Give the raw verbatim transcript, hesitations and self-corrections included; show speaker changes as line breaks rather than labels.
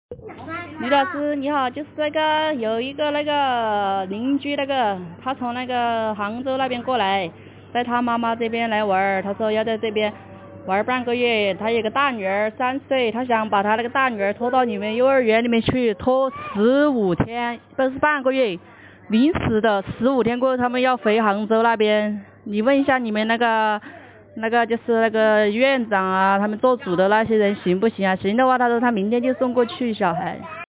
李老师你好，就是那个有一个那个邻居那个，他从那个杭州那边过来，在他妈妈这边来玩，他说要在这边玩半个月，他有个大女儿三岁，他想把他那个大女儿拖到你们幼儿园里面去，拖十五天，不是半个月，临时的，十五天过后他们要回杭州那边，你问一下你们那个那个就是那个院长啊，他们做主的那些人行不行啊？行的话，他说他明天就送过去小孩。